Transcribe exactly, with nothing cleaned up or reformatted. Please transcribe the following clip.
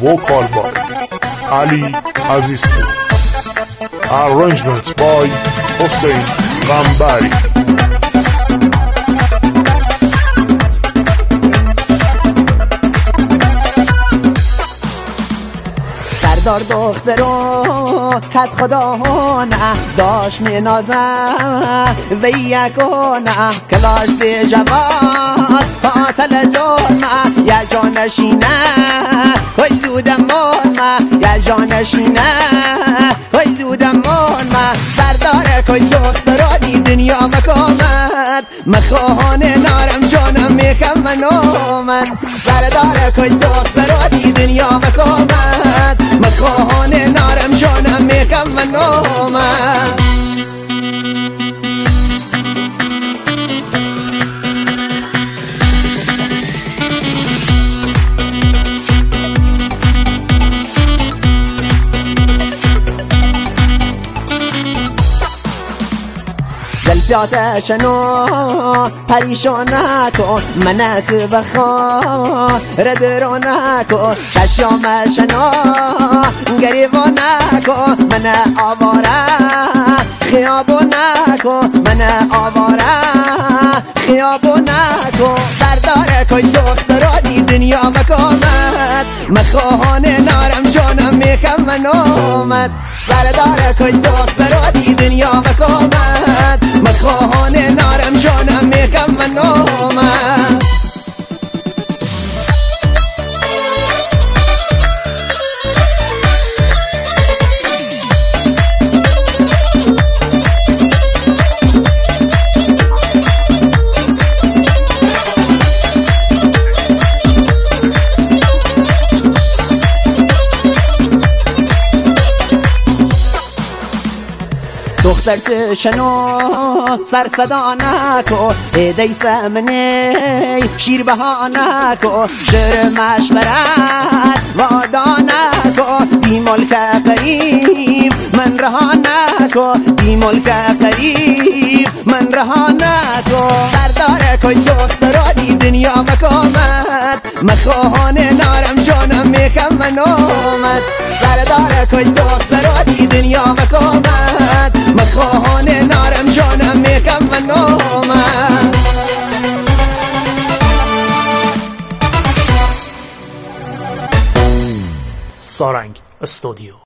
vocal by Ali Azizpur, arrangement by Hossein Gambari. سردار دخترو کت خدا نه داشت می نازم و یکونه کلاش دی جواز قاتل دونه یا جانشینه کل دودم مون یا جانشینه کل دودم مون سردار کل دخترو دی دنیا مکامد مخواهان نارم جانم میکم منو من سردار کل دخترو دی دنیا مکامد مخواهان نارم جانم میکم منو من زلفیاتشنو پریشان نکن منت بخواه ردرو نکن چشمشنو گریبان نکن من آواره خیابو نکن من آواره خیابو نکن سردار کن دخترا دی دنیا مکامد مخواهان نارم جانم میکم من آمد سردار کن دخترا دی دنیا مکامد مخواهان نارم جانم میکم من آمد دختر چشنو سر صدا نکو ایدی سمنی شیر بها نکو شر مشورت وادا نکو بی ملک قریب من رها نکو بی ملک قریب من رها نکو سردار کن دخترا دی دنیا مکامد مخواهان نارم جانم میکم من آمد سردار کن دخترا دی دنیا مکامد مخواهان نارم جانم میکم من آمد سارنگ استودیو.